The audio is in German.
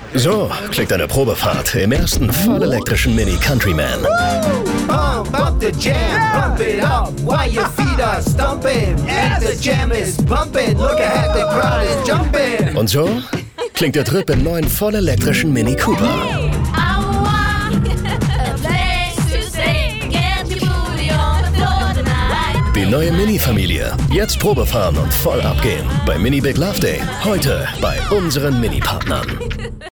So klingt eine Probefahrt im ersten vollelektrischen Mini Countryman. Bump the jam, bump it up while your feet are stumping. And the jam is bumping, look ahead, the crowd is jumping. Und so klingt der Trip im neuen vollelektrischen Mini Cooper. Die neue Mini-Familie. Jetzt Probefahren und voll abgehen. Bei Mini Big Love Day. Heute bei unseren Mini-Partnern.